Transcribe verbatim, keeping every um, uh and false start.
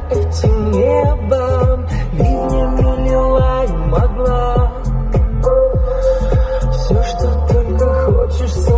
этим небом ливнями лила и могла. Все, что только хочешь,